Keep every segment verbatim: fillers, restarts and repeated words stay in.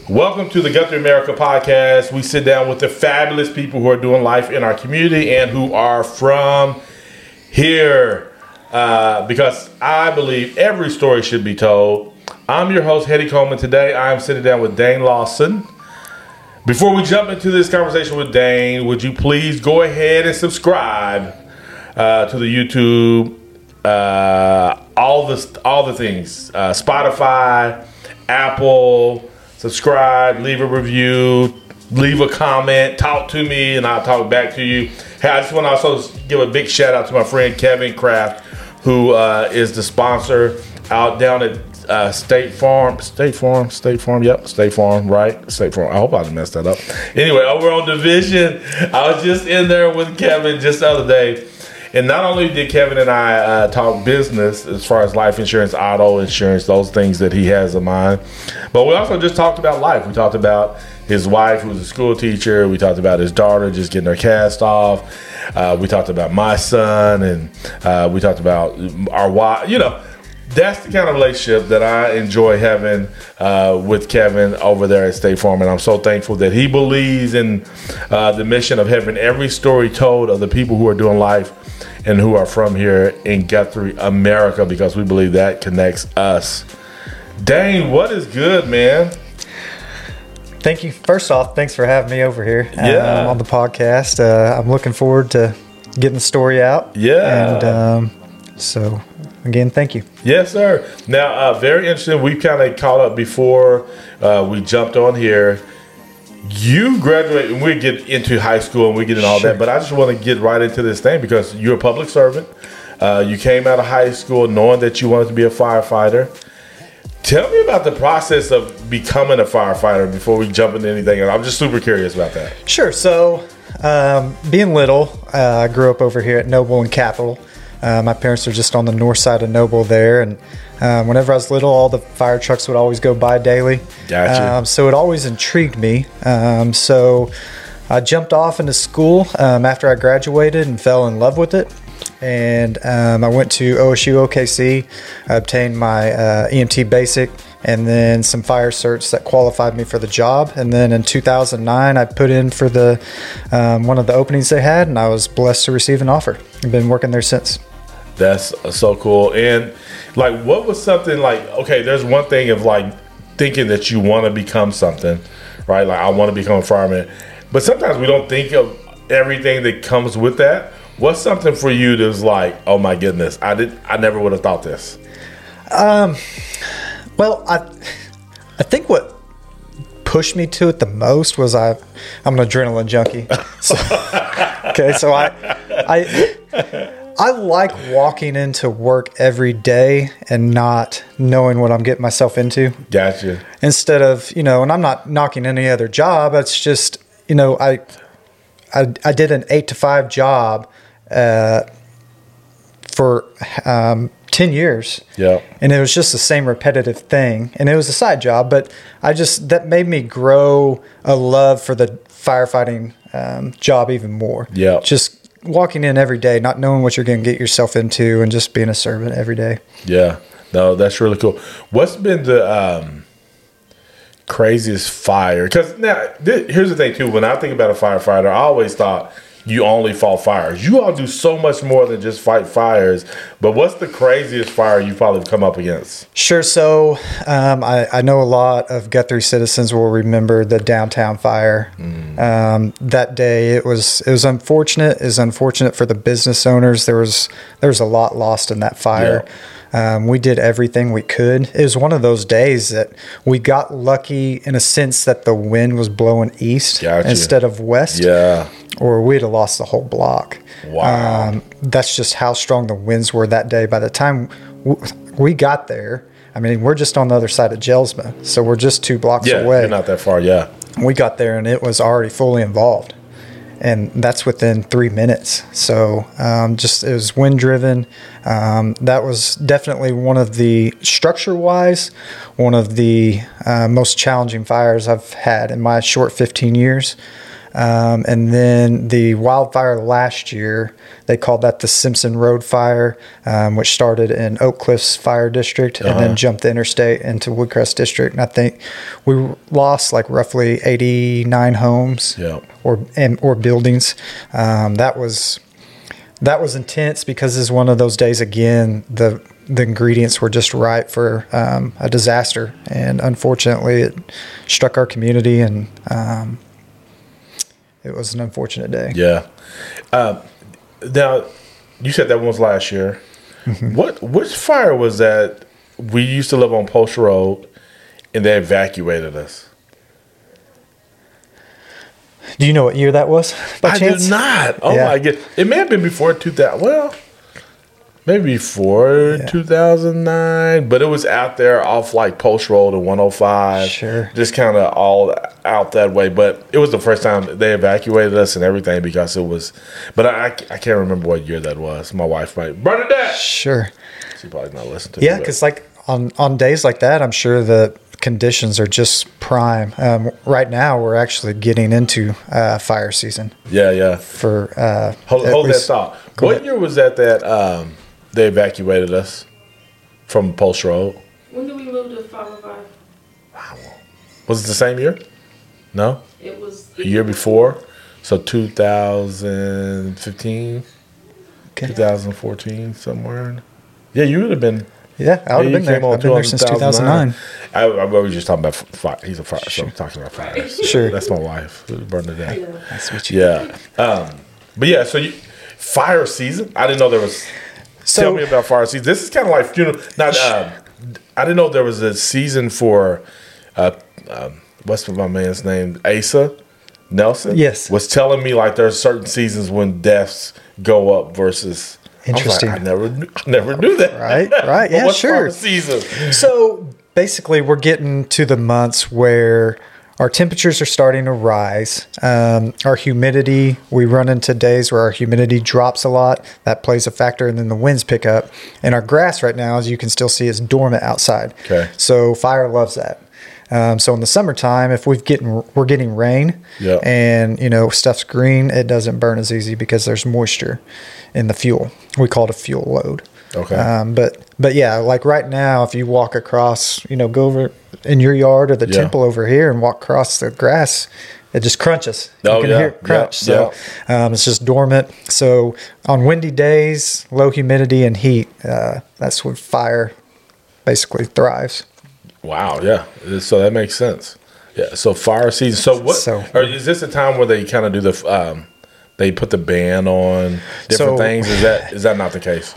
Welcome to the Guthrie America podcast. We sit down with the fabulous people who are doing life in our community and who are from here. Uh, because I believe every story should be told. I'm your host, Hetty Coleman. Today I am sitting down with Dane Lawson. Before we jump into this conversation with Dane, would you please go ahead and subscribe uh, to the YouTube, uh, all the all the things, uh, Spotify, Apple. Subscribe, leave a review, leave a comment, talk to me, and I'll talk back to you. Hey, I just want to also give a big shout out to my friend Kevin Kraft, who uh, is the sponsor out down at uh, State Farm. State Farm, State Farm, yep, State Farm, right? State Farm. I hope I didn't mess that up. Anyway, over on Division, I was just in there with Kevin just the other day. And not only did Kevin and I uh, talk business as far as life insurance, auto insurance, those things that he has in mind, but we also just talked about life. We talked about his wife, who's a school teacher. We talked about his daughter just getting her cast off. Uh, we talked about my son, and uh, we talked about our wife. You know, that's the kind of relationship that I enjoy having uh, with Kevin over there at State Farm, and I'm so thankful that he believes in uh, the mission of having every story told of the people who are doing life and who are from here in Guthrie, America, because we believe that connects us. Dane, what is good, man? Thank you. First off, thanks for having me over here yeah. um, on the podcast. Uh, I'm looking forward to getting the story out. Yeah. And um, so, again, thank you. Yes, sir. Now, uh, very interesting. We kind of caught up before uh, we jumped on here. You graduated, and we get into high school and we get in all sure. that, but I just want to get right into this thing because you're a public servant. Uh, you came out of high school knowing that you wanted to be a firefighter. Tell me about the process of becoming a firefighter before we jump into anything. I'm just super curious about that. Sure. So, um, being little, uh, I grew up over here at Noble and Capitol. Uh, my parents are just on the north side of Noble there, and um, whenever I was little, all the fire trucks would always go by daily. Gotcha. Um, so it always intrigued me. Um, so I jumped off into school um, after I graduated and fell in love with it. And um, I went to O S U O K C, I obtained my uh, E M T basic, and then some fire certs that qualified me for the job. And then in two thousand nine, I put in for the um, one of the openings they had, and I was blessed to receive an offer. I've been working there since. That's so cool. And like, what was something like, okay, there's one thing of like thinking that you want to become something, right? Like, I want to become a fireman. But sometimes we don't think of everything that comes with that. What's something for you that's like, oh my goodness, I did, I never would have thought this? Um, well, I, I think what pushed me to it the most was I, I'm an adrenaline junkie. So, okay, so I, I, I like walking into work every day and not knowing what I'm getting myself into. Gotcha. Instead of, you know, and I'm not knocking any other job. It's just, you know, I, I, I did an eight to five job uh, for um, ten years. Yeah. And it was just the same repetitive thing. And it was a side job, but I just, that made me grow a love for the firefighting um, job even more. Yeah. Just walking in every day, not knowing what you're going to get yourself into, and just being a servant every day. Yeah. No, that's really cool. What's been the um, craziest fire? Because now, th- here's the thing, too. When I think about a firefighter, I always thought you only fought fires. You all do so much more than just fight fires. But what's the craziest fire you probably come up against? Sure. So um, I, I know a lot of Guthrie citizens will remember the downtown fire. Mm. Um, that day, it was it was unfortunate. It was unfortunate for the business owners. There was there was a lot lost in that fire. Yeah. Um, we did everything we could. It was one of those days that we got lucky in a sense that the wind was blowing east Gotcha. Instead of west. Yeah. Or we'd have lost the whole block. Wow. Um, that's just how strong the winds were that day. By the time w- we got there, I mean, we're just on the other side of Jelsma, so we're just two blocks yeah, away. You're not that far, yeah. We got there, and it was already fully involved. And that's within three minutes. So um, just it was wind-driven. Um, that was definitely one of the, structure-wise, one of the uh, most challenging fires I've had in my short fifteen years. Um, and then the wildfire last year, they called that the Simpson Road Fire, um, which started in Oak Cliffs Fire District and Uh-huh. then jumped the interstate into Woodcrest District. And I think we lost like roughly eighty-nine homes Yeah. or and, or buildings. Um, that was that was intense because it's one of those days again. The the ingredients were just right for um, a disaster, and unfortunately, it struck our community, and um, it was an unfortunate day. Yeah. Um, now, you said that one was last year. Mm-hmm. What which fire was that? We used to live on Post Road, and they evacuated us. Do you know what year that was? By I chance? do not. Oh Yeah. my god! It may have been before two thousand. Well, maybe before Yeah. two thousand nine, but it was out there off like Post Road and one oh five. Sure. Just kind of all out that way. But it was the first time they evacuated us and everything because it was. But I, I can't remember what year that was. My wife might. Bernadette! Sure. She probably not listening to Yeah, me. because like on on days like that, I'm sure the conditions are just prime. Um, right now, we're actually getting into uh, fire season Yeah, yeah. for. Uh, Hold, at hold that least- thought. Go What ahead. year was that that um, they evacuated us from Post Road? When did we move to five oh five? Was it the same year? No? It was A year before? So two thousand fifteen, Okay. two thousand fourteen, somewhere. Yeah, you would have been. Yeah, I would yeah, have you been there. came on I've been there since two thousand nine. I, I was just talking about fire. He's a fire, so I'm talking about fire. Sure. That's my wife, Bernadette. Yeah. Nice to meet you. Yeah. Um, but yeah, so you, fire season. I didn't know there was. So- tell me about fire season. This is kind of like funeral. Not. Um, I didn't know there was a season for. Uh, um, what's my man's name? Asa Nelson. Yes. Was telling me like there's certain seasons when deaths go up versus. I was like, Interesting. I never, knew, never knew that. Right, right. But Yeah, what's sure. fire season? So basically, we're getting to the months where our temperatures are starting to rise. Um, our humidity, we run into days where our humidity drops a lot. That plays a factor, and then the winds pick up. And our grass right now, as you can still see, is dormant outside. Okay. So fire loves that. Um, so in the summertime, if we've getting we're getting rain, Yeah. and you know stuff's green, it doesn't burn as easy because there's moisture in the fuel. We call it a fuel load. Okay. Um, but but yeah, like right now, if you walk across, you know, go over in your yard or the Yeah. temple over here and walk across the grass, it just crunches. Oh, you can yeah. hear it crunch. Yeah. So um, it's just dormant. So on windy days, low humidity and heat, uh, that's when fire basically thrives. Wow, yeah. So that makes sense. Yeah. So fire season. So what? So- or is this a time where they kind of do the? Um, they put the ban on different So- things. Is that is that not the case?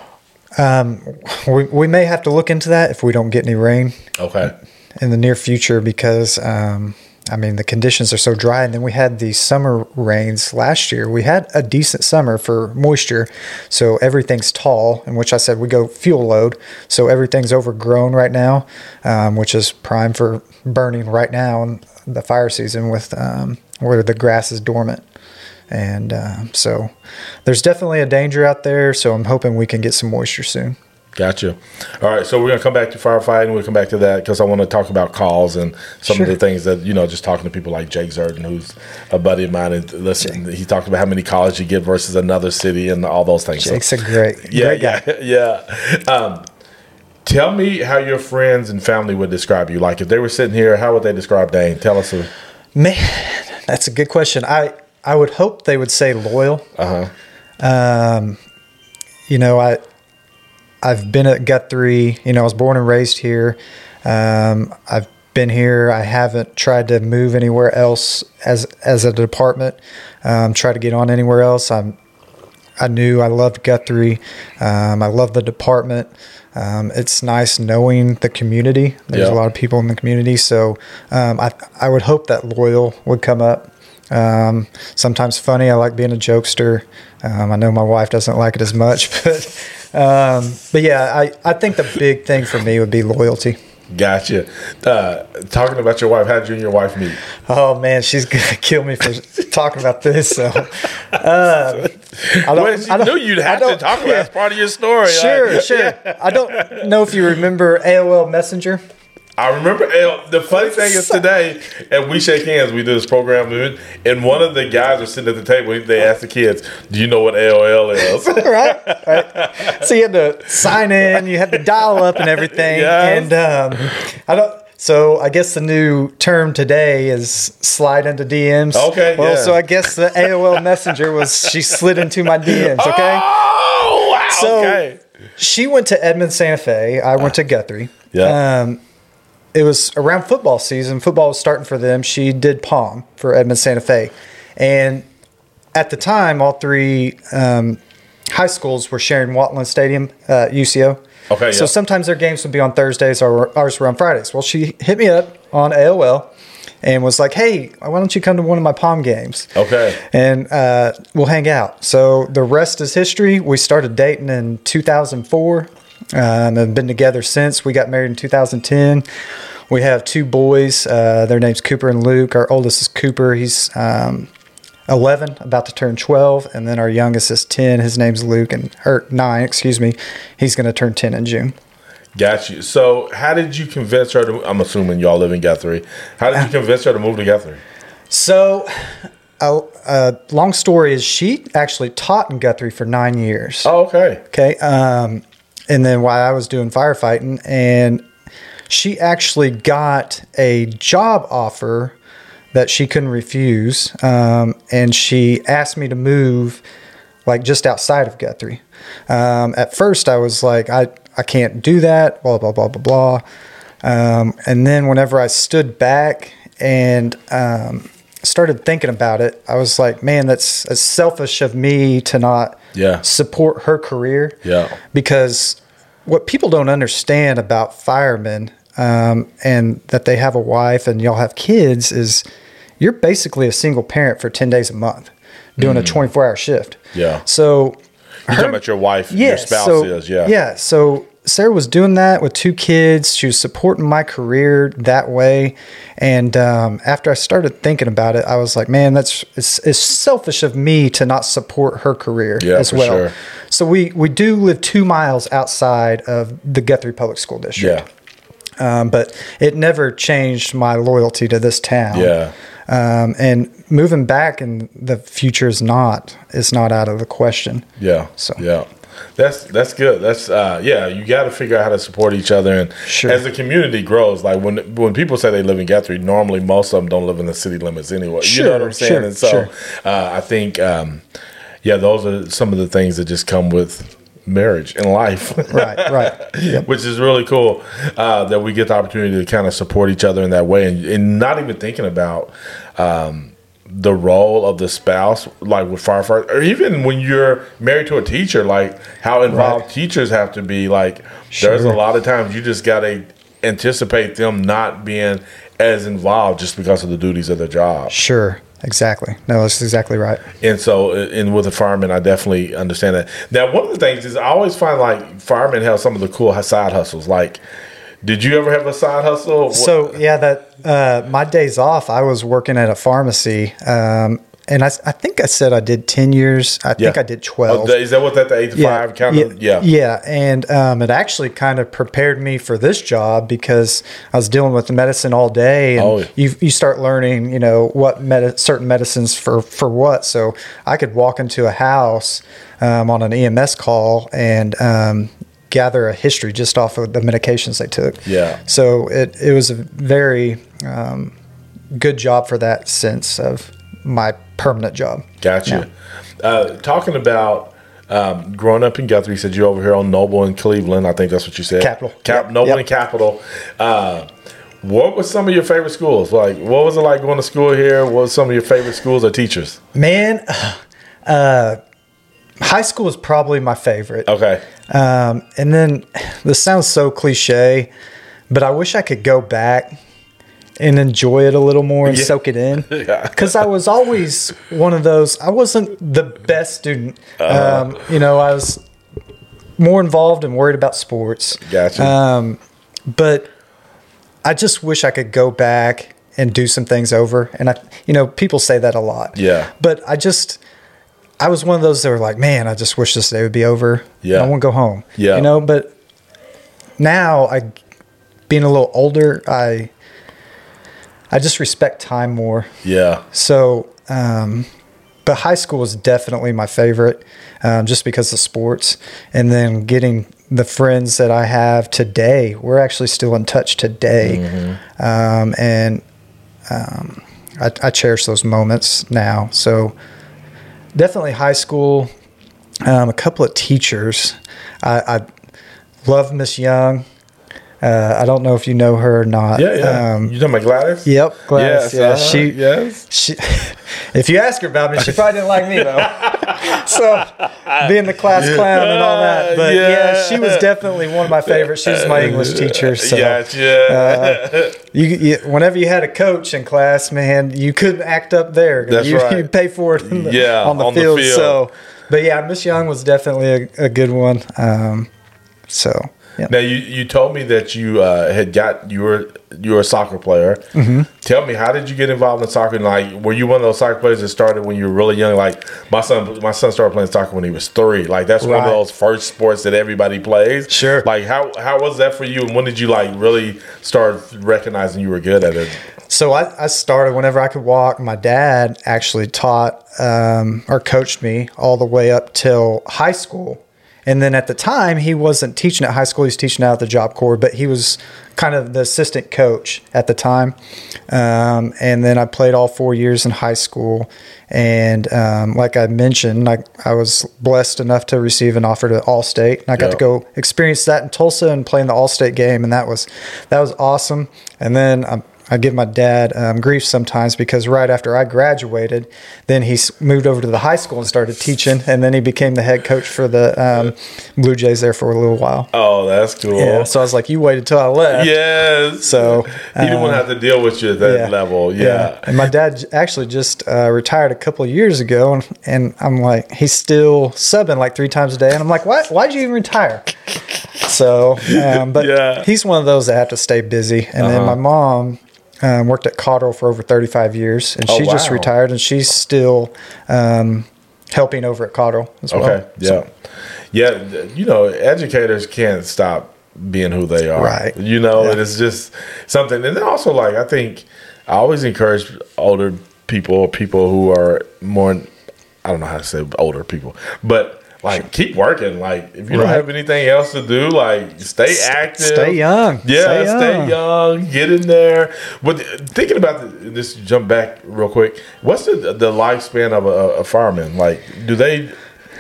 We, we may have to look into that if we don't get any rain Okay. in the near future because um, I mean the conditions are so dry, and then we had the summer rains last year. We had a decent summer for moisture, so everything's tall, in which I said we go fuel load, so everything's overgrown right now, um, which is prime for burning right now in the fire season with um, where the grass is dormant. And uh, so there's definitely a danger out there, so I'm hoping we can get some moisture soon. Gotcha. All right, so we're gonna come back to firefighting. We'll come back to that because I want to talk about calls and some Sure. of the things that you know. Just talking to people like Jake Zerden, who's a buddy of mine, and listen, he talked about how many calls you get versus another city and all those things. So- Jake's a great, yeah, great guy. yeah, yeah. Um, tell me how your friends and family would describe you. Like if they were sitting here, how would they describe Dane? Tell us. A, Man, that's a good question. I, I would hope they would say loyal. uh huh. Um, you know, I I've been at Guthrie. You know, I was born and raised here. Um, I've been here. I haven't tried to move anywhere else as as a department. Um, try to get on anywhere else. I'm. I knew I loved Guthrie. Um, I love the department. Um, it's nice knowing the community. There's Yeah. a lot of people in the community, so um, I I would hope that loyal would come up. Um, sometimes funny. I like being a jokester. Um, I know my wife doesn't like it as much, but um, but yeah, I, I think the big thing for me would be loyalty. Gotcha. Uh, talking about your wife, how did you and your wife meet? Oh man, she's gonna kill me for talking about this. So uh, I don't, Well, she I don't- knew you'd I have to don't- talk about it. yeah. It's part of your story. Sure, Like, sure. I don't know if you remember A O L Messenger. I remember uh, the funny thing is today, and we shake hands. We do this program, and one of the guys was sitting at the table. They asked the kids, "Do you know what A O L is?" right, right. So you had to sign in, you had to dial up and everything, Yes. and um, I don't. So I guess the new term today is slide into D Ms. Okay, Well, yeah. so I guess the A O L Messenger was she slid into my D Ms. Okay. Oh wow! So okay. she went to Edmond Santa Fe. I went to Guthrie. Yeah. Um, it was around football season. Football was starting for them. She did Palm for Edmond Santa Fe. And at the time, all three um, high schools were sharing Watland Stadium, uh, U C O. Okay, So yeah. sometimes their games would be on Thursdays or ours were on Fridays. Well, she hit me up on A O L and was like, hey, why don't you come to one of my Palm games? Okay. And uh, we'll hang out. So the rest is history. We started dating in two thousand four um, and been together since. We got married in two thousand ten. We have two boys. Uh, their names Cooper and Luke. Our oldest is Cooper. He's um, eleven, about to turn twelve. And then our youngest is ten. His name's Luke, and or nine, excuse me. He's going to turn ten in June. Got you. So, how did you convince her to? I'm assuming y'all live in Guthrie. How did you convince her to move to Guthrie? So, uh, uh, long story is she actually taught in Guthrie for nine years. Oh, okay. Okay. Um, and then while I was doing firefighting, and she actually got a job offer that she couldn't refuse. Um, and she asked me to move like just outside of Guthrie. Um, at first I was like, I, I can't do that, blah, blah, blah, blah, blah. Um, and then whenever I stood back and um, started thinking about it, I was like, man, that's, that's selfish of me to not Yeah. support her career. Yeah. Because what people don't understand about firemen um, and that they have a wife and y'all have kids is you're basically a single parent for ten days a month doing a twenty-four hour shift. Yeah. So You're talking about your wife, your spouse so, is, yeah. Yeah. So Sarah was doing that with two kids. She was supporting my career that way. And um, after I started thinking about it, I was like, man, that's it's, it's selfish of me to not support her career Yeah, as for well. sure. So we, we do live two miles outside of the Guthrie Public School District. Yeah. Um, but it never changed my loyalty to this town. Yeah. Um, and moving back in the future is not is not out of the question. Yeah. So. Yeah. That's that's good. That's uh yeah, you got to figure out how to support each other, and Sure. as the community grows, like when when people say they live in Guthrie, normally most of them don't live in the city limits anyway. You know what Sure, I'm saying? sure, and so sure. uh, I think um yeah, those are some of the things that just come with marriage and life. Right, right. Yep. Which is really cool uh, that we get the opportunity to kind of support each other in that way, and, and not even thinking about um, the role of the spouse, like with firefighters, or even when you're married to a teacher, like how involved Right. teachers have to be. Like Sure. there's a lot of times you just got to anticipate them not being as involved just because of the duties of their job. Sure. Exactly. No, that's exactly right. And so, and with the firemen, I definitely understand that. Now, one of the things is I always find like firemen have some of the cool side hustles. Like, did you ever have a side hustle? So yeah, that uh, my days off, I was working at a pharmacy, um, and I, I think I said I did ten years. I think I did twelve. Oh, is that what that the eight to five kind yeah, of? Yeah. yeah, and um, it actually kind of prepared me for this job because I was dealing with the medicine all day, and Oh, yeah. you you start learning, you know, what med- certain medicines for for what. So I could walk into a house um, on an E M S call and um, gather a history just off of the medications they took. Yeah. So it it was a very um, good job for that sense of my permanent job. Gotcha. Uh, talking about um, growing up in Guthrie, you said you're over here on Noble in Cleveland. I think that's what you said. Capital. Cap- Yep. Noble Yep. and Capital. Uh, what was some of your favorite schools? Like, what was it like going to school here? What was some of your favorite schools or teachers? Man, uh, high school is probably my favorite. Okay. Um, and then this sounds so cliche, but I wish I could go back and enjoy it a little more and Yeah. soak it in. Yeah. Because I was always one of those, I wasn't the best student. Uh-huh. Um, you know, I was more involved and worried about sports. Gotcha. Um, but I just wish I could go back and do some things over. And I, you know, people say that a lot. Yeah. But I just, I was one of those that were like, man, I just wish this day would be over. Yeah. I want to go home. Yeah. You know, but now I being a little older, I I just respect time more. Yeah. So, um, but high school was definitely my favorite, um, just because of sports. And then getting the friends that I have today, we're actually still in touch today. Mm-hmm. Um, and um, I, I cherish those moments now. So definitely high school. Um, a couple of teachers. I, I love Miss Young. Uh, I don't know if you know her or not. Yeah, yeah. Um, you talking about Gladys? Yep, Gladys. Yes, yeah, uh-huh, she. Yes. She. If you ask her about me, she probably didn't like me though. So being the class clown and all that, but yeah. yeah, she was definitely one of my favorites. She was my English teacher. So gotcha. uh, you, you, whenever you had a coach in class, man, you couldn't act up there. That's you, right. You pay for it in the, yeah, on the on field. The field. So, but yeah, Miss Young was definitely a, a good one. Um, so. Yeah. Now you, you told me that you uh, had got you were you were a soccer player. Mm-hmm. Tell me, how did you get involved in soccer? Like, were you one of those soccer players that started when you were really young? Like my son, my son started playing soccer when he was three. Like that's right. One of those first sports that everybody plays. Sure. Like how how was that for you? And when did you like really start recognizing you were good at it? So I, I started whenever I could walk. My dad actually taught um, or coached me all the way up till high school. And then at the time, he wasn't teaching at high school. He was teaching out at the Job Corps, but he was kind of the assistant coach at the time. Um, and then I played all four years in high school. And um, like I mentioned, I, I was blessed enough to receive an offer to All-State. And I got yep. to go experience that in Tulsa and play in the All-State game. And that was that was awesome. And then I, I give my dad um, grief sometimes because right after I graduated, then he moved over to the high school and started teaching, and then he became the head coach for the um, Blue Jays there for a little while. Oh, that's cool. Yeah, so I was like, you waited till I left. Yes. So he didn't um, want to have to deal with you at that yeah, level. Yeah. yeah. And my dad actually just uh, retired a couple of years ago, and, and I'm like, he's still subbing like three times a day, and I'm like, why? Why'd you even retire? So, um, but yeah. he's one of those that have to stay busy. And uh-huh. then my mom. Um, worked at Cottrell for over thirty-five years, and oh, she wow. just retired, and she's still um, helping over at Cottrell as well. Okay, yeah. So. Yeah, you know, educators can't stop being who they are. Right. You know, yeah. and it's just something. And then also, like, I think I always encourage older people or people who are more, I don't know how to say older people, but like, keep working. Like, if you right. don't have anything else to do, like, stay active. Stay young. Yeah, stay young. stay young. Get in there. But thinking about the, this, jump back real quick. What's the the lifespan of a, a fireman? Like, do they?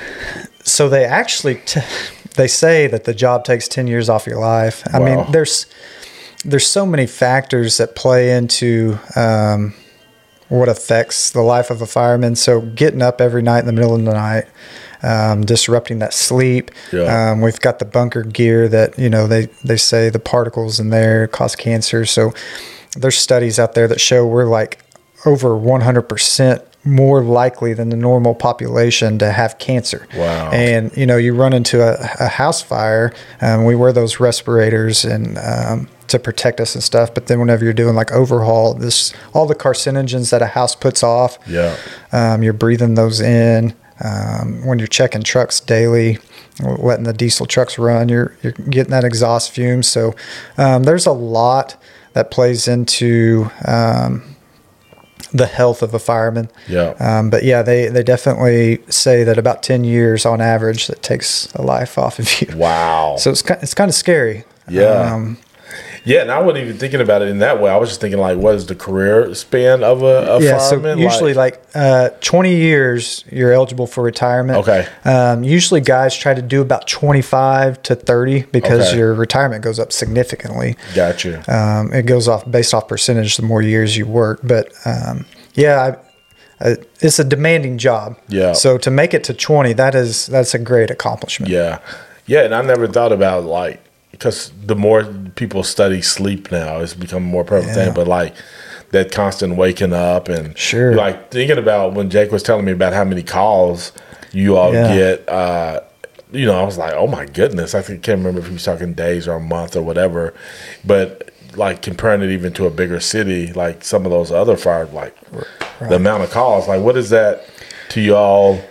So they actually t- they say that the job takes ten years off your life. I wow. mean, there's there's so many factors that play into um, what affects the life of a fireman. So getting up every night in the middle of the night. Um, disrupting that sleep. Yeah. Um, we've got the bunker gear that, you know, they, they say the particles in there cause cancer. So there's studies out there that show we're like over one hundred percent more likely than the normal population to have cancer. Wow. And, you know, you run into a, a house fire, um, we wear those respirators and um, to protect us and stuff. But then whenever you're doing like overhaul, this all the carcinogens that a house puts off, yeah, um, you're breathing those in. Um, when you're checking trucks daily, letting the diesel trucks run, you're you're getting that exhaust fume. So um, there's a lot that plays into um, the health of a fireman. Yeah. Um, but yeah, they, they definitely say that about ten years on average that takes a life off of you. Wow. So it's it's kind of scary. Yeah. Um, Yeah, and I wasn't even thinking about it in that way. I was just thinking, like, what is the career span of a, a yeah, fireman? so usually, like, like uh, twenty years, you're eligible for retirement. Okay. Um, usually, guys try to do about twenty-five to thirty because okay. your retirement goes up significantly. Gotcha. Um, it goes off based off percentage the more years you work. But, um, yeah, I, uh, it's a demanding job. Yeah. So to make it to twenty, that is that's a great accomplishment. Yeah. Yeah, and I never thought about, like, because the more people study sleep now, it's become a more prevalent yeah. thing. But like that constant waking up and sure, like thinking about when Jake was telling me about how many calls you all yeah. get. Uh, you know, I was like, oh my goodness, I think, can't remember if he was talking days or a month or whatever. But like comparing it even to a bigger city, like some of those other fire, like right. the amount of calls, like what is that to y'all?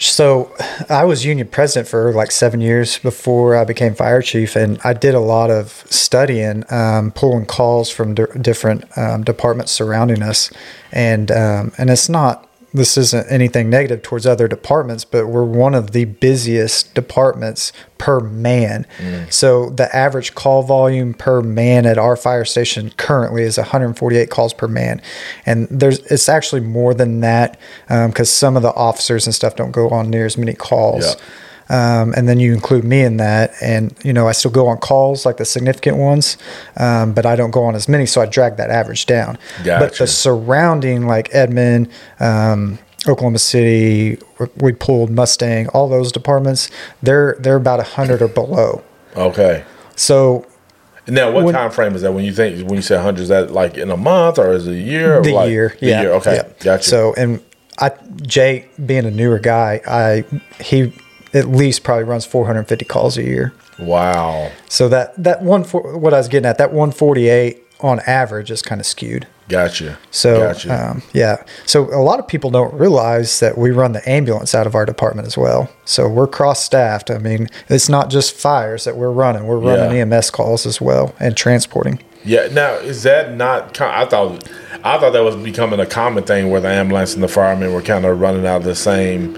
So I was union president for like seven years before I became fire chief, and I did a lot of studying, um, pulling calls from d- different um, departments surrounding us, and um, and it's not. This isn't anything negative towards other departments, but we're one of the busiest departments per man. Mm. So the average call volume per man at our fire station currently is one hundred forty-eight calls per man. And there's it's actually more than that because um, some of the officers and stuff don't go on near as many calls. Yeah. Um, and then you include me in that. And, you know, I still go on calls, like the significant ones, um, but I don't go on as many. So I drag that average down. Gotcha. But the surrounding, like Edmond, um, Oklahoma City, we pulled Mustang, all those departments, they're they're about one hundred or below. Okay. So now, what when, time frame is that when you think, when you say one hundred, is that like in a month or is it a year? Or the like, year. The yeah. year. Okay. Yeah. Gotcha. So, and I, Jay, being a newer guy, I he at least probably runs four hundred fifty calls a year. Wow. So that, that one, what I was getting at, that one forty-eight on average is kind of skewed. Gotcha. So, gotcha. Um, yeah. So a lot of people don't realize that we run the ambulance out of our department as well. So we're cross-staffed. I mean, it's not just fires that we're running. We're running yeah. E M S calls as well and transporting. Yeah. Now, is that not? I thought, I thought that was becoming a common thing where the ambulance and the firemen were kind of running out of the same.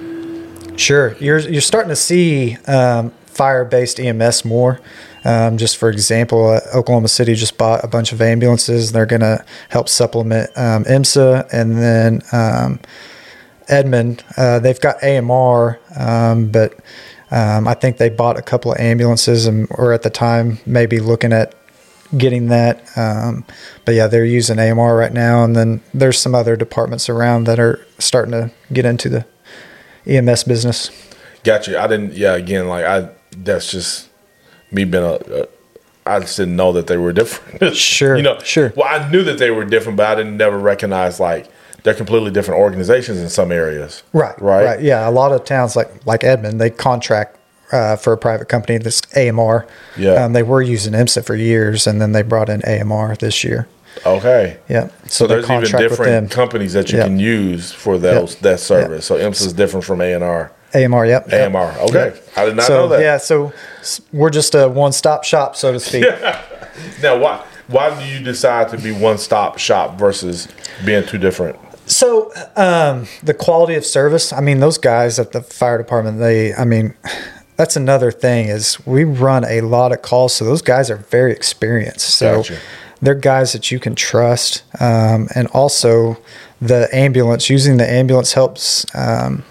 Sure. You're you're starting to see um, fire-based E M S more. Um, just for example, uh, Oklahoma City just bought a bunch of ambulances. They're going to help supplement um, IMSA. And then um, Edmond, uh, they've got A M R, um, but um, I think they bought a couple of ambulances and were at the time maybe looking at getting that. Um, but yeah, they're using A M R right now. And then there's some other departments around that are starting to get into the E M S business. Gotcha. I didn't, yeah, again, like I, that's just me being a, a I just didn't know that they were different. Sure. You know, sure. Well, I knew that they were different, but I didn't never recognize like they're completely different organizations in some areas. Right. Right. Right. Yeah. A lot of towns like, like Edmond, they contract uh, for a private company, this A M R. Yeah. Um, they were using IMSA for years, and then they brought in A M R this year. Okay. Yeah. So, so there's even different companies that you yep. can use for those yep. that service. Yep. So IMSA is different from A and R. A M R, yep. A M R. Okay. Yep. I did not so, know that. Yeah, so we're just a one-stop shop, so to speak. Now, why why do you decide to be one-stop shop versus being two different? So um, the quality of service, I mean, those guys at the fire department, they, I mean, that's another thing is we run a lot of calls, so those guys are very experienced. So gotcha. They're guys that you can trust. Um, and also the ambulance, using the ambulance helps um,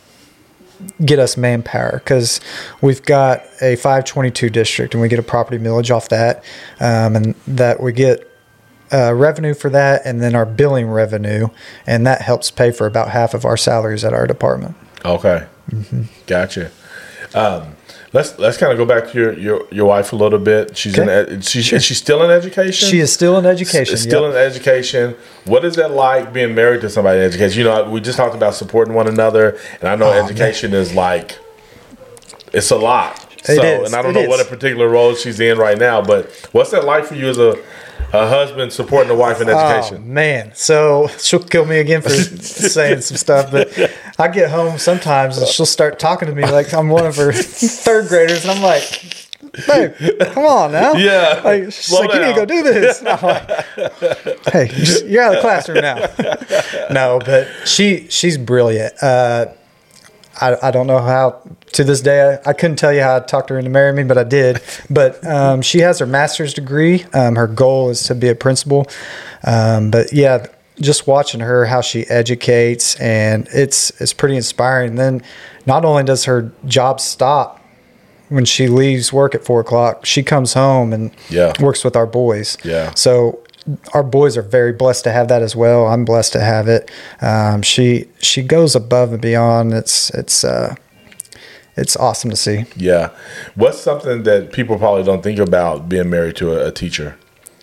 get us manpower because we've got a five twenty-two district and we get a property millage off that. Um, and that we get uh, revenue for that and then our billing revenue. And that helps pay for about half of our salaries at our department. Okay. Mm-hmm. Gotcha. Um, Let's let's kind of go back to your, your, your wife a little bit. She's okay. in she, sure. Is she still in education? She is still in education. S- still yep. in education. What is that like being married to somebody in education? You know, we just talked about supporting one another, and I know oh, education man. is like it's a lot. It so, is. And I don't it know is. what a particular role she's in right now, but what's that like for you as a a husband supporting a wife in education? Oh, man. So she'll kill me again for saying some stuff, but I get home sometimes and she'll start talking to me like I'm one of her third graders, and I'm like, babe, come on now. Yeah. Like, she's like, you need to go do this. And I'm like, hey, just, you're out of the classroom now. No, but she she's brilliant. Uh, I, I don't know how, to this day, I, I couldn't tell you how I talked her into marrying me, but I did. But um, she has her master's degree. Um, her goal is to be a principal. Um, but yeah, just watching her, how she educates, and it's it's pretty inspiring. And then not only does her job stop when she leaves work at four o'clock, she comes home and yeah. works with our boys. Yeah. So our boys are very blessed to have that as well. I'm blessed to have it. Um, she she goes above and beyond. It's it's uh, it's awesome to see. Yeah. What's something that people probably don't think about being married to a, a teacher?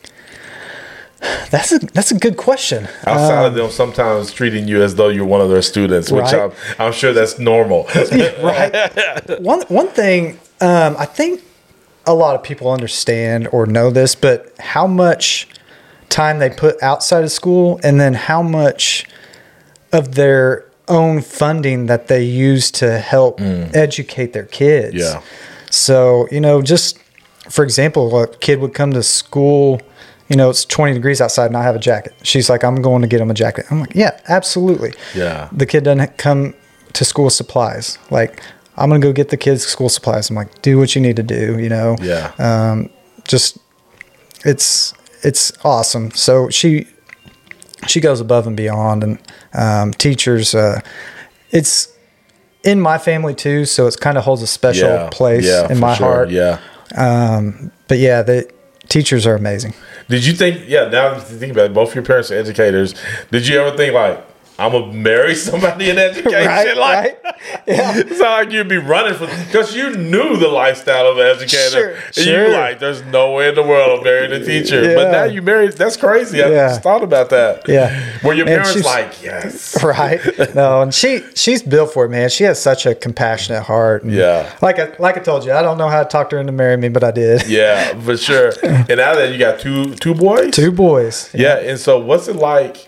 That's a that's a good question. Outside um, of them sometimes treating you as though you're one of their students, which right. I'm, I'm sure that's normal. Right. One one thing um, I think a lot of people understand or know this, but how much time they put outside of school and then how much of their own funding that they use to help mm. educate their kids. Yeah. So, you know, just for example, a kid would come to school, you know, it's twenty degrees outside and I have a jacket. She's like, I'm going to get him a jacket. I'm like, yeah, absolutely. Yeah. The kid doesn't come to school with supplies. Like, I'm going to go get the kids school supplies. I'm like, do what you need to do, you know? Yeah. Um, just, it's, it's awesome. So she, she goes above and beyond, and um, teachers, uh, it's in my family too. So it's kind of holds a special yeah. place yeah, in my sure. heart. Yeah. Um, but yeah, the teachers are amazing. Did you think, yeah, now that you think about it, both your parents are educators. Did you ever think, like, I'm going to marry somebody in education? right, like, right. Yeah. It's not like you'd be running for, because you knew the lifestyle of an educator. Sure, and sure. you like, there's no way in the world I'm marrying a teacher. Yeah. But now you married, that's crazy. I Yeah. just thought about that. Yeah. Were your And parents she's- like, yes. Right. No, and she she's built for it, man. She has such a compassionate heart. And Yeah. Like I like I told you, I don't know how to talk her into marrying me, but I did. Yeah, for sure. And now that you got two two boys? Two boys. Yeah, and so what's it like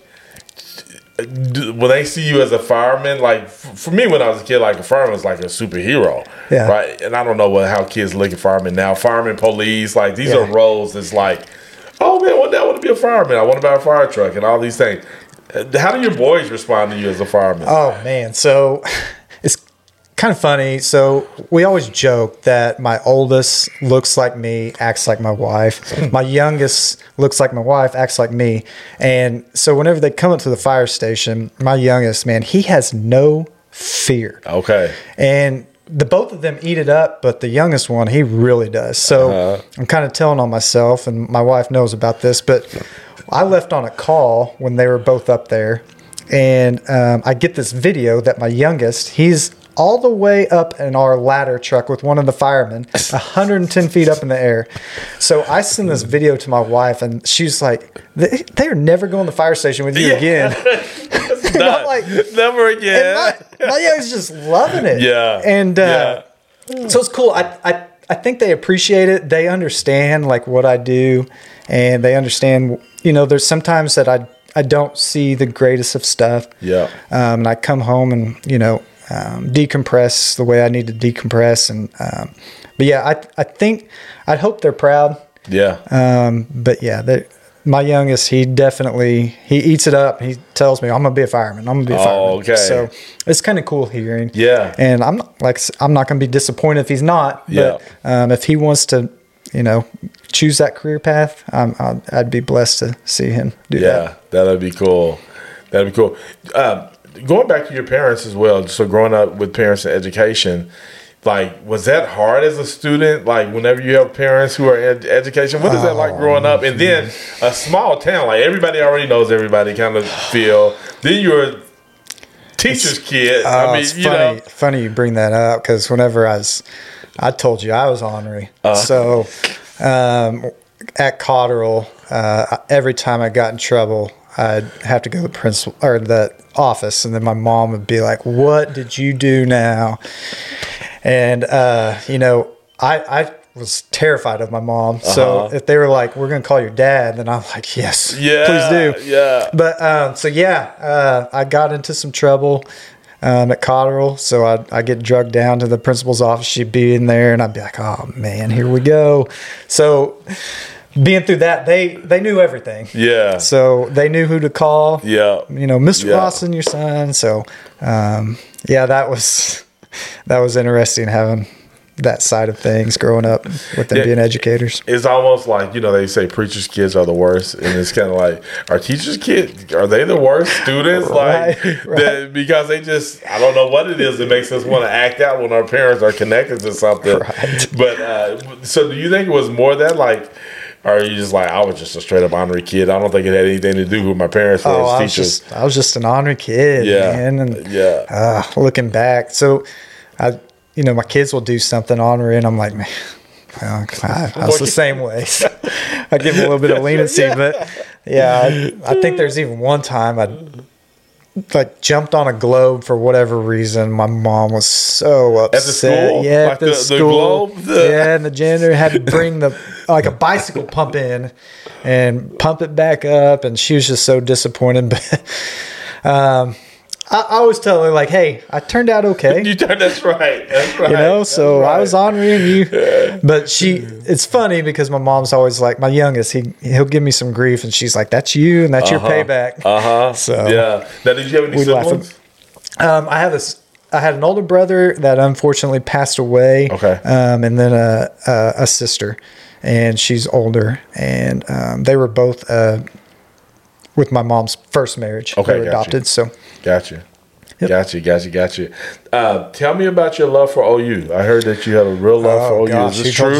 do- when they see you as a fireman? Like, f- for me, when I was a kid, like, a fireman was like a superhero. Yeah. Right? And I don't know what how kids look at firemen now. Firemen, police, like, these Yeah. are roles that's like, oh, man, one day I want to be a fireman. I want to buy a fire truck and all these things. Uh, How do your boys respond to you as a fireman? Oh man, so it's kind of funny. So we always joke that my oldest looks like me, acts like my wife. My youngest looks like my wife, acts like me. And so whenever they come up to the fire station, my youngest, man, he has no fear. Okay. And the both of them eat it up, but the youngest one, he really does. So Uh-huh. I'm kind of telling on myself, and my wife knows about this, but I left on a call when they were both up there, and um, I get this video that my youngest, he's all the way up in our ladder truck with one of the firemen, one hundred ten feet up in the air. So I send this video to my wife, and she's like, they, they're never going to the fire station with you Yeah. again. And I'm like, Never again. and my, my young's just loving it. Yeah. And uh, so it's cool. I, I I think they appreciate it. They understand like what I do, and they understand. You know, there's sometimes that I I don't see the greatest of stuff. Yeah. Um, and I come home and you know um, decompress the way I need to decompress. And um, but yeah, I I think I'd hope they're proud. Yeah. Um, but yeah, they. My youngest, he definitely he eats it up. He tells me, "I'm gonna be a fireman. I'm gonna be a Oh, fireman." okay. So it's kind of cool hearing. Yeah. And I'm not, like I'm not gonna be disappointed if he's not. But um, if he wants to, you know, choose that career path, I'm, I'd, I'd be blessed to see him do Yeah, that. that'd be cool. That'd be cool. Um, going back to your parents as well. So growing up with parents in education, like, was that hard as a student? Like, whenever you have parents who are in education, what is that like growing up? And then a small town, like everybody already knows everybody, kind of feel. Then you're a teacher's kid. Oh, I mean, it's you funny, know. funny you bring that up because whenever I was, I told you I was ornery. Uh. So um, at Cotterill, uh, every time I got in trouble, I'd have to go to the principal or the office, and then my mom would be like, "What did you do now?" And uh, you know, I I was terrified of my mom. So Uh-huh. if they were like, "We're gonna call your dad," then I'm like, "Yes, Yeah, please do." yeah. But um, so yeah, uh, I got into some trouble um, at Cotterill. So I I get drugged down to the principal's office. She'd be in there, and I'd be like, "Oh man, here we go." So being through that, they they knew everything. Yeah. So they knew who to call. Yeah. You know, Mister Yeah. Lawson, your son. So um, yeah, that was that was interesting having that side of things growing up with them Yeah. being educators. It's almost like, you know, they say preachers' kids are the worst. And it's kind of like, are teachers' kids, are they the worst students? Like, Right, right. that- because they just, I don't know what it is that makes us want to act out when our parents are connected to something. Right. But, uh, so do you think it was more that, like, or are you just like, I was just a straight up honorary kid. I don't think it had anything to do with my parents were Oh, as I was teachers. just I was just an honorary kid, Yeah. man. And Yeah. uh, looking back, so I, you know, my kids will do something honorary, and I'm like, man, well, I, I was the same way. So I give them a little bit of leniency, but yeah, I, I think there's even one time I like jumped on a globe for whatever reason. My mom was so upset. the school? Yeah, Like at the, the- the school. globe? The- Yeah, and the janitor had to bring the like a bicycle pump in and pump it back up, and she was just so disappointed. But um, I, I always tell her like, "Hey, I turned out okay." You turned. That's right. That's right. You know, that's so right. I was honoring you. But she, it's funny because my mom's always like, my youngest, he he'll give me some grief, and she's like, "That's you, and that's Uh-huh. your payback." Uh huh. So yeah. Now, did you have any we laugh siblings? Um, I have a, s- I had an older brother that unfortunately passed away. Okay. Um, and then a, a a sister, and she's older, and um, they were both uh, with my mom's first marriage. Okay, they were got you. adopted. So Gotcha. Yep. Gotcha, gotcha, gotcha. Uh, tell me about your love for O U. I heard that you have a real love for O U. gosh, Is this who told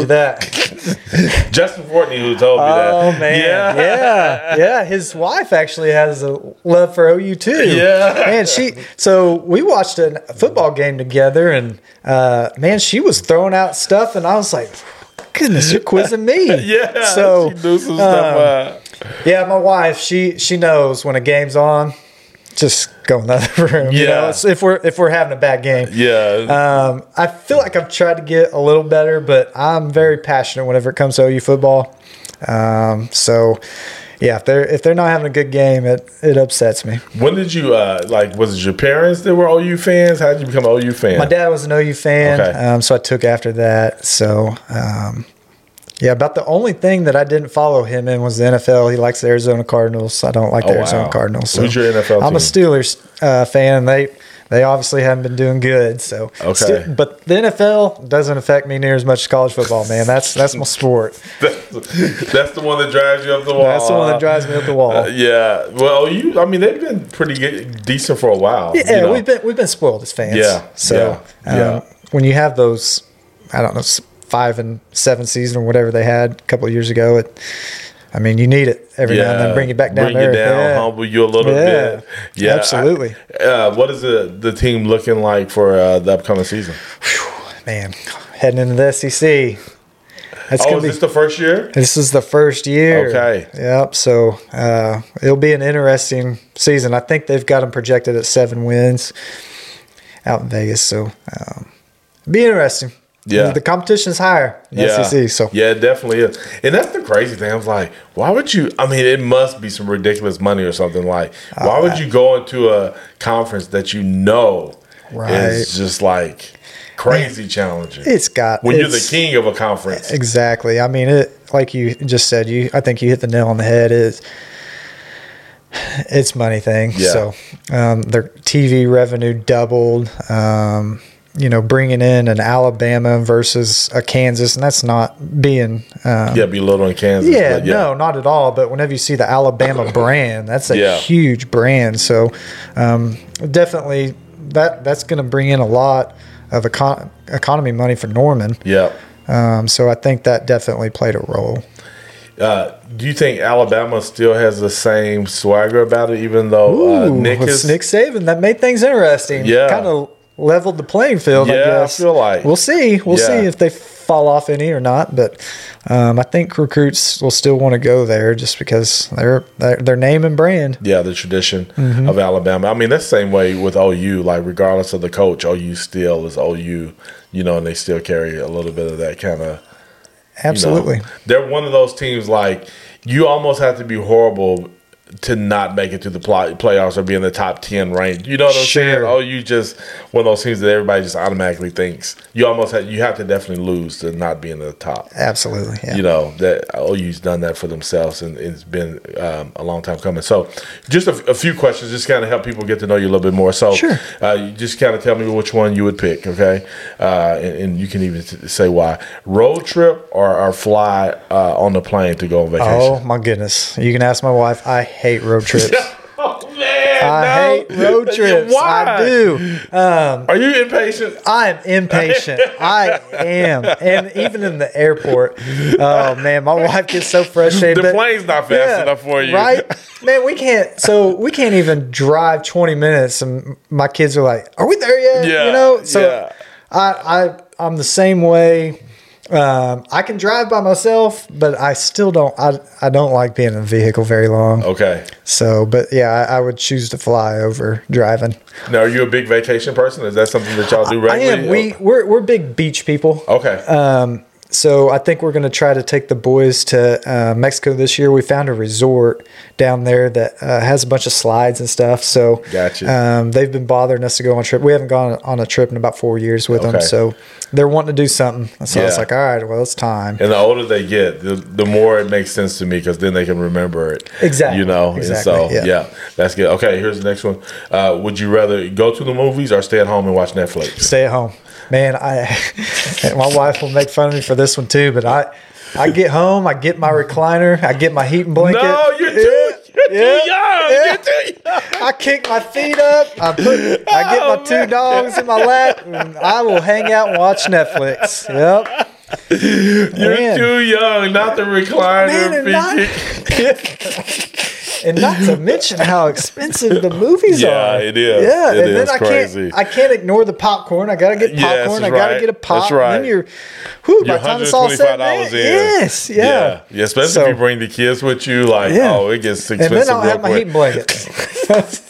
true? you that? Justin Fortney who told me that. Oh man, Yeah. yeah. yeah, His wife actually has a love for O U too. Yeah. man. She so we watched a football game together, and uh, man, she was throwing out stuff, and I was like, "Goodness, you're quizzing me." Yeah. So she knew some stuff. um, Uh, yeah, my wife, she she knows when a game's on, just go in the other room. You Yeah. know, it's if we're if we're having a bad game. yeah. Um, I feel like I've tried to get a little better, but I'm very passionate whenever it comes to O U football. Um, so, yeah, if they're if they're not having a good game, it it upsets me. when did you uh, like? Was it your parents that were O U fans? How did you become an O U fan? My dad was an O U fan, Okay. um, so I took after that. So, um, yeah, about the only thing that I didn't follow him in was the N F L. He likes the Arizona Cardinals. I don't like the Oh, Arizona wow. Cardinals. So Who's your N F L I'm a team? Steelers uh, fan. They they obviously haven't been doing good. So, Okay. Ste- but the N F L doesn't affect me near as much as college football, man. That's that's my sport. That's, that's the one that drives you up the wall. That's the one that drives me up the wall. Uh, yeah. Well, you. I mean, they've been pretty good, decent for a while. Yeah, you know. we've been we've been spoiled as fans. Yeah, So yeah, yeah. Um, when you have those, I don't know, s- five and seven season or whatever they had a couple of years ago, it, I mean, you need it every now and then, bring you back down bring there. you down, Yeah. humble you a little Yeah, bit. Yeah, absolutely. I- uh, what is the the team looking like for uh, the upcoming season? Man, heading into the S E C. That's Oh, gonna is be. this the first year? This is the first year. Okay. Yep. So uh, it'll be an interesting season. I think they've got them projected at seven wins out in Vegas. So um, be interesting. Yeah. The competition's higher in the Yeah, S E C. So yeah, it definitely is, and that's the crazy thing. I was like, why would you? I mean, it must be some ridiculous money or something. Like, why would you go into a conference that you know Right. is just like crazy challenging? it's got when you're the it's- king of a conference. Exactly. I mean, it like you just said. You, I think you hit the nail on the head. Is it's money thing. Yeah. So um, their T V revenue doubled. Um, you know, bringing in an Alabama versus a Kansas, and that's not being. Um, Yeah, be little in Kansas. yeah, but no, not at all. But whenever you see the Alabama brand, that's a Yeah. huge brand. So um, definitely that that's going to bring in a lot of econ- economy money for Norman. Yeah. Um, so I think that definitely played a role. Uh, do you think Alabama still has the same swagger about it, even though uh, Ooh, Nick with is Nick Saban, that made things interesting. Yeah. Kind of leveled the playing field, I Yeah, I guess. feel like. We'll see. We'll Yeah. see if they fall off any or not. But um, I think recruits will still want to go there just because they're, they're their name and brand. Yeah, the tradition Mm-hmm. of Alabama. I mean, that's the same way with O U. Like, regardless of the coach, O U still is O U, you know, and they still carry a little bit of that kind of. Absolutely. You know, they're one of those teams, like, you almost have to be horrible to not make it to the play- playoffs or be in the top ten rank. You know what I'm saying? Sure. Oh, you just one of those teams that everybody just automatically thinks. You almost have, you have to definitely lose to not be in the top. Absolutely. Yeah. You know that O U's done that for themselves, and it's been um, a long time coming. So, just a, a few questions, just kind of help people get to know you a little bit more. So, Sure. uh, you just kind of tell me which one you would pick, okay? Uh, and, and you can even t- say why. Road trip or, or fly uh, on the plane to go on vacation? Oh, my goodness. You can ask my wife. I hate road trips. Oh man, I no. hate road trips. Why? I do. Are you impatient? I am impatient. I am. And even in the airport, oh man, my wife gets so frustrated. The but- plane's not fast enough for you, Right? Man, we can't so we can't even drive twenty minutes and my kids are like, are we there yet? Yeah, You know? So yeah. I, I I'm the same way. Um, I can drive by myself, but I still don't I, I don't like being in a vehicle very long. Okay. So but yeah, I, I would choose to fly over driving. Now, are you a big vacation person? Is that something that y'all do I regularly? am. We we're we're big beach people. Okay. Um, so I think we're going to try to take the boys to uh, Mexico this year. We found a resort down there that uh, has a bunch of slides and stuff. So Gotcha. um, they've been bothering us to go on a trip. We haven't gone on a trip in about four years with Okay. them. So they're wanting to do something. So I was Yeah. like, all right, well, it's time. And the older they get, the, the more it makes sense to me because then they can remember it. Exactly. You know, Exactly, and so yeah. yeah. that's good. Okay, here's the next one. Uh, would you rather go to the movies or stay at home and watch Netflix? Stay at home. Man, I my wife will make fun of me for this one too, but I I get home, I get my recliner, I get my heating blanket. No, you're too, you're Yeah, too young. yeah. You're too young. I kick my feet up, I put I get Oh, my two man. dogs in my lap, and I will hang out and watch Netflix. Yep. You're Man. too young, not the recliner. Man, and feet not, kick. and not to mention how expensive the movies Yeah, are. it is. Yeah, It and is then I crazy. can't I can't ignore the popcorn. I gotta get Yes, popcorn. that's I gotta right. get a pop. That's right. And then you're, whew, by You're the time it's all said and done, one hundred twenty-five dollars in. yes, yeah. yeah, yeah. Especially So- if you bring the kids with you, like, Yeah. oh, it gets And expensive then I'll real have my quick. heating blanket.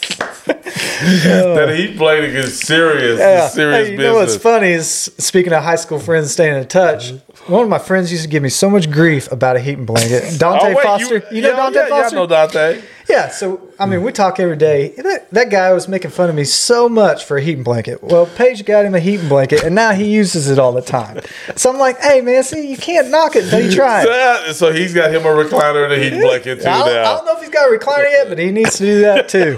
That heat blanket is serious. Yeah. It's serious Hey, you business. know what's funny is, speaking of high school friends staying in touch, one of my friends used to give me so much grief about a heating blanket. Dante Oh, wait, Foster. You, know yeah, Dante yeah, Foster? Yeah, I know Dante. Yeah, so I mean, we talk every day. That, that guy was making fun of me so much for a heating blanket. Well, Paige got him a heating blanket, and now he uses it all the time. So I'm like, hey, man, see, you can't knock it until you try it. So, so he's got him a recliner and a heat blanket too I don't, I now. don't know if he's got a recliner yet, but he needs to do that too.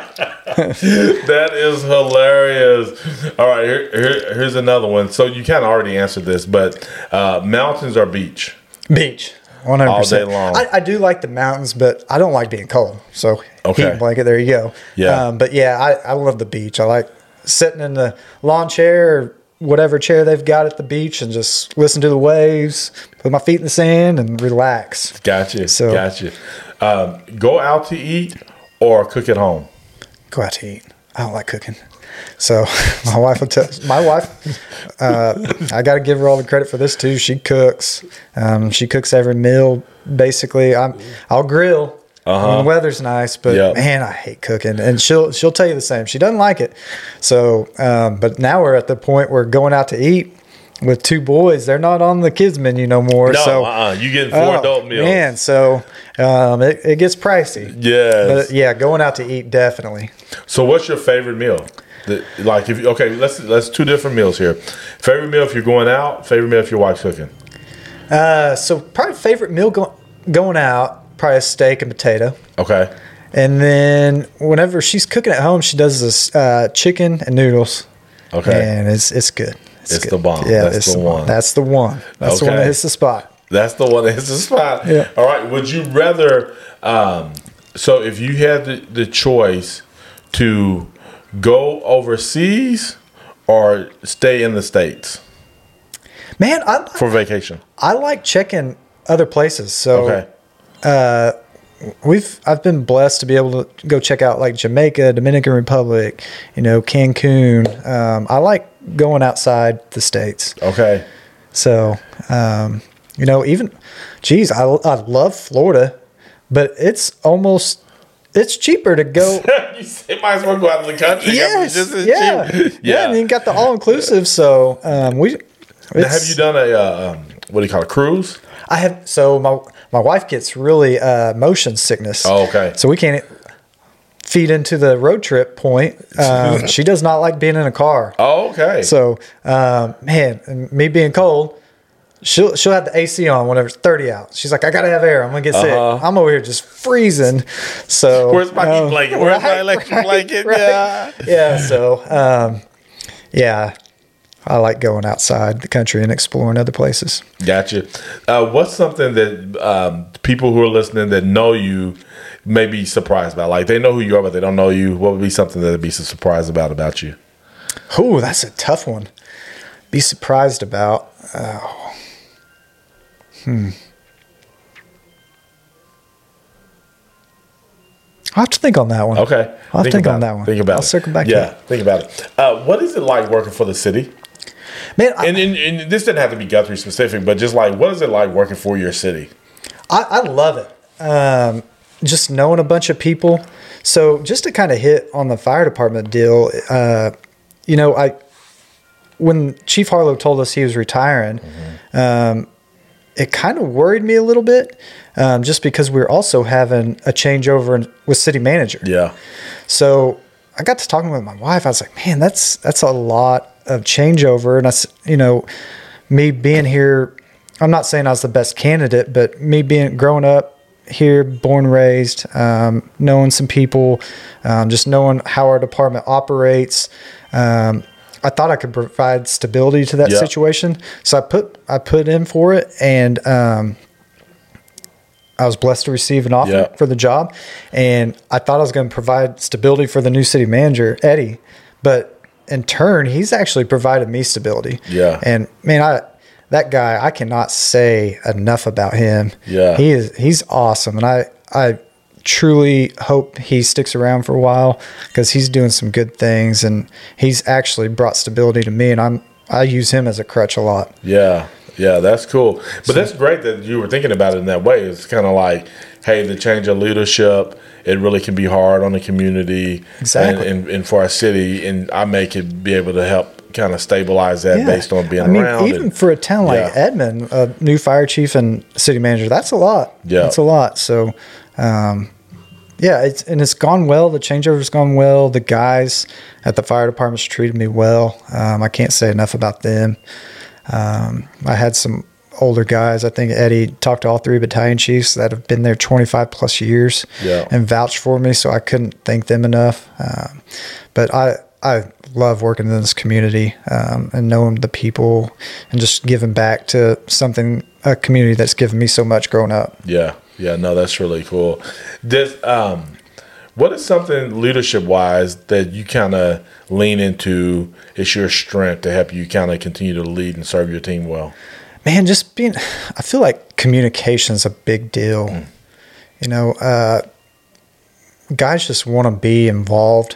That is hilarious. All right, here, here, here's another one. So you kind of already answered this, but uh, mountains or beach? Beach. one hundred percent. All day long. I, I do like the mountains, but I don't like being cold. So Okay. heating blanket, there you go. Yeah. Um, but yeah, I, I love the beach. I like sitting in the lawn chair or whatever chair they've got at the beach and just listen to the waves, put my feet in the sand and relax. Gotcha. So- gotcha. Um, go out to eat or cook at home? Go out to eat. I don't like cooking. So my wife will tell my wife, uh, I got to give her all the credit for this too. She cooks. Um, she cooks every meal. Basically, I'm, I'll grill Uh-huh. when the weather's nice, but Yep. man, I hate cooking. And she'll, she'll tell you the same. She doesn't like it. So, um, but now we're at the point where going out to eat with two boys, they're not on the kids menu no more. No, so, uh-uh. You getting four oh, adult meals. man, so um, it, it gets pricey. Yes. But yeah, going out to eat, definitely. So what's your favorite meal? The, like if you, okay, let's let's two different meals here. Favorite meal if you're going out. Favorite meal if your wife's cooking. Uh, so probably favorite meal go- going out, probably a steak and potato. Okay. And then whenever she's cooking at home, she does this uh, chicken and noodles. Okay. And it's it's good. It's good. the bomb. Yeah, That's it's the one. That's the one. That's the one that Okay. hits the spot. That's the one that hits the spot. Yeah. All right. Would you rather? Um, so if you had the, the choice to go overseas or stay in the States Man, I for vacation. I like checking other places. So Okay. uh, we've I've been blessed to be able to go check out like Jamaica, Dominican Republic, you know, Cancun. Um, I like going outside the states. Okay. So, um, you know, even, geez, I, I love Florida, but it's almost, it's cheaper to go. You say, might as well go out of the country. yes, Just as yeah, cheap. yeah, and you got the all inclusive. So, um, we. Now, have it's- you done a uh, um, what do you call it, cruise? I have. So my my wife gets really uh, motion sickness. Oh, okay. So we can't feed into the road trip point. Um, she does not like being in a car. Oh, okay. So, um, man, and me being cold, she'll she'll have the A C on whenever it's thirty out. She's like, I gotta have air. I'm gonna get Uh-huh. sick. I'm over here just freezing. So Where's my heat blanket? Where's my electric blanket? Yeah. yeah. So, um, yeah, I like going outside the country and exploring other places. Gotcha. Uh, what's something that um, people who are listening that know you may be surprised about? Like they know who you are, but they don't know you. What would be something that they'd be so surprised about about you? Oh, that's a tough one. Be surprised about. Oh. Hmm. I'll have to think on that one. Okay. I'll have to think about on it. that one. Think about I'll it. circle back to Yeah, it. think about it. Uh, what is it like working for the city? Man, I, And, and, and this didn't have to be Guthrie specific, but just like, what is it like working for your city? I, I love it. Um, just knowing a bunch of people. So just to kind of hit on the fire department deal, uh, you know, I when Chief Harlow told us he was retiring, mm-hmm. um, it kind of worried me a little bit, um, just because we we're also having a changeover in, with city manager. Yeah. So I got to talking with my wife. I was like, man, that's that's a lot of changeover. And I, you know, me being here, I'm not saying I was the best candidate, but me being growing up here, born, raised, um, knowing some people, um, just knowing how our department operates. Um, I thought I could provide stability to that yeah. situation. So I put, I put in for it, and, um, I was blessed to receive an offer yeah. for the job, and I thought I was going to provide stability for the new city manager, Eddie, but in turn, he's actually provided me stability. Yeah. And man, I, that guy, I cannot say enough about him. Yeah. He is, he's awesome. And I, I truly hope he sticks around for a while, because he's doing some good things, and he's actually brought stability to me, and I'm, I use him as a crutch a lot. Yeah. Yeah, that's cool. But so, that's great that you were thinking about it in that way. It's kind of like, hey, the change of leadership, it really can be hard on the community exactly. and, and, and for our city, and I may could be able to help kind of stabilize that yeah. based on being I mean, around. Even and, for a town like yeah. Edmond, a new fire chief and city manager, that's a lot. Yeah. That's a lot. So, um, yeah, it's, and it's gone well. The changeover's gone well. The guys at the fire department's treated me well. Um, I can't say enough about them. Um, I had some older guys. I think Eddie talked to all three battalion chiefs that have been there twenty-five plus years yeah. and vouched for me. So I couldn't thank them enough. Um, but I, I love working in this community, um, and knowing the people and just giving back to something, a community that's given me so much growing up. Yeah. Yeah. No, that's really cool. This, um, what is something leadership wise that you kind of lean into is your strength to help you kind of continue to lead and serve your team well? Man, just being, I feel like communication is a big deal. Mm. You know, uh, guys just want to be involved.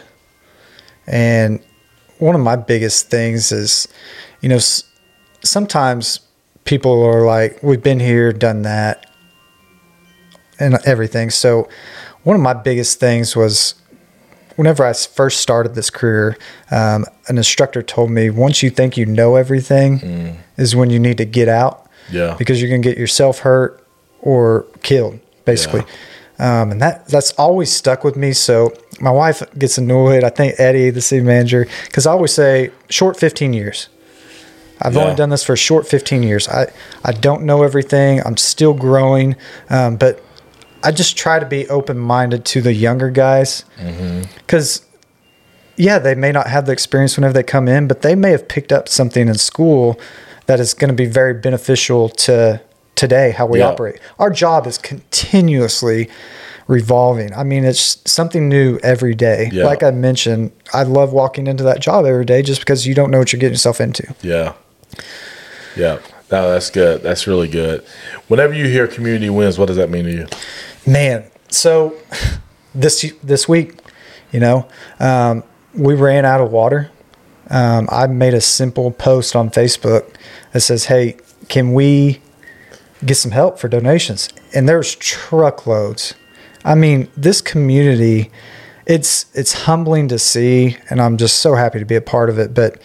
And one of my biggest things is, you know, s- sometimes people are like, we've been here, done that, and everything. So one of my biggest things was, whenever I first started this career, um, an instructor told me, once you think you know everything mm. is when you need to get out. Yeah. Because you're going to get yourself hurt or killed, basically. Yeah. Um, and that that's always stuck with me. So my wife gets annoyed. I think Eddie, the city manager, because I always say short fifteen years. I've yeah. only done this for a short fifteen years. I, I don't know everything. I'm still growing. Um, but I just try to be open-minded to the younger guys, because, mm-hmm. yeah, they may not have the experience whenever they come in, but they may have picked up something in school that is going to be very beneficial to today, how we yeah. operate. Our job is continuously revolving. I mean, it's something new every day. Yeah. Like I mentioned, I love walking into that job every day just because you don't know what you're getting yourself into. Yeah. Yeah. No, that's good. That's really good. Whenever you hear community wins, what does that mean to you? Man, so this this week, you know, um, we ran out of water. Um, I made a simple post on Facebook that says, hey, can we get some help for donations? And there's truckloads. I mean, this community, it's it's humbling to see, and I'm just so happy to be a part of it. But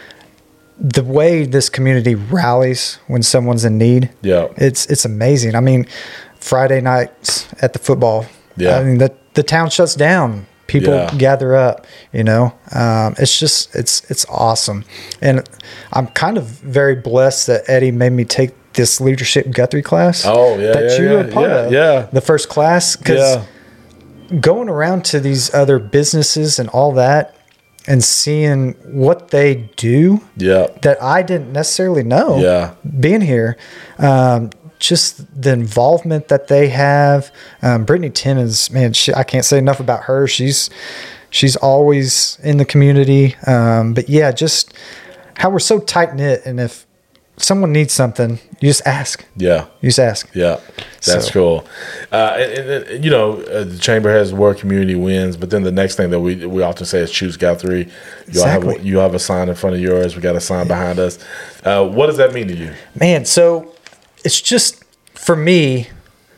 the way this community rallies when someone's in need, yeah, it's it's amazing. I mean, Friday nights at the football, yeah, I mean, the the town shuts down. People yeah. gather up, you know. Um, it's just it's it's awesome, and I'm kind of very blessed that Eddie made me take this leadership Guthrie class. Oh yeah, that yeah, you yeah, were part yeah, of. Yeah, the first class, because yeah. going around to these other businesses and all that, and seeing what they do, yeah, that I didn't necessarily know. Yeah, being here. Um, just the involvement that they have. Um, Brittany Timmons, man, she, I can't say enough about her. She's she's always in the community. Um, but yeah, just how we're so tight knit, and if someone needs something, you just ask. Yeah, you just ask. Yeah, that's so cool. Uh, and, and, you know, uh, the chamber has where community wins, but then the next thing that we we often say is choose Guthrie. You exactly. have a, you have a sign in front of yours. We got a sign yeah. behind us. Uh, what does that mean to you, man? So. It's just, for me,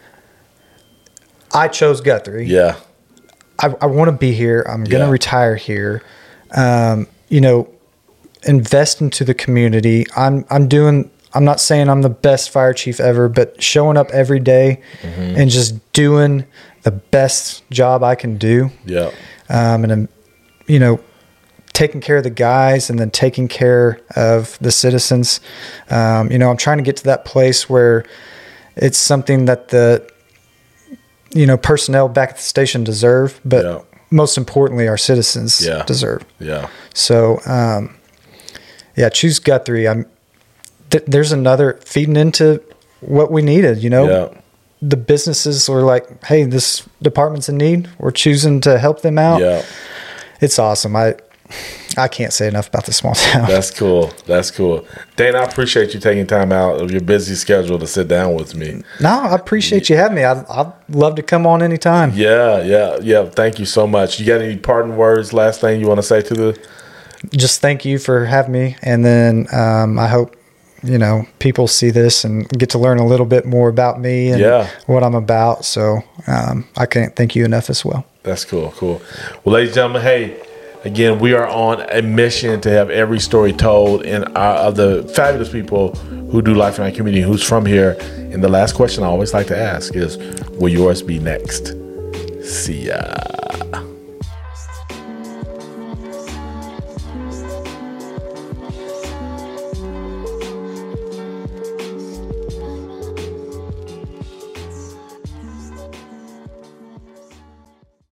I chose Guthrie. Yeah. I, I want to be here. I'm going to yeah. retire here. Um, you know, invest into the community. I'm I'm doing. I'm not saying I'm the best fire chief ever, but showing up every day mm-hmm. and just doing the best job I can do. Yeah. Um, and, you know, taking care of the guys and then taking care of the citizens. Um, you know, I'm trying to get to that place where it's something that the, you know, personnel back at the station deserve, but yeah. most importantly, our citizens yeah. deserve. Yeah. So, um, yeah, choose Guthrie. I'm, th- there's another feeding into what we needed, you know, yeah. the businesses were like, hey, this department's in need. We're choosing to help them out. Yeah. It's awesome. I, I can't say enough about this small town. That's cool. That's cool. Dane, I appreciate you taking time out of your busy schedule to sit down with me. No, I appreciate you having me. I'd, I'd love to come on anytime. Yeah, yeah, yeah. Thank you so much. You got any parting words, last thing you want to say to the... Just thank you for having me. And then um, I hope, you know, people see this and get to learn a little bit more about me and yeah. what I'm about. So um, I can't thank you enough as well. That's cool. Cool. Well, ladies and gentlemen, hey, again, we are on a mission to have every story told in our, of the fabulous people who do life in our community, who's from here. And the last question I always like to ask is, will yours be next? See ya.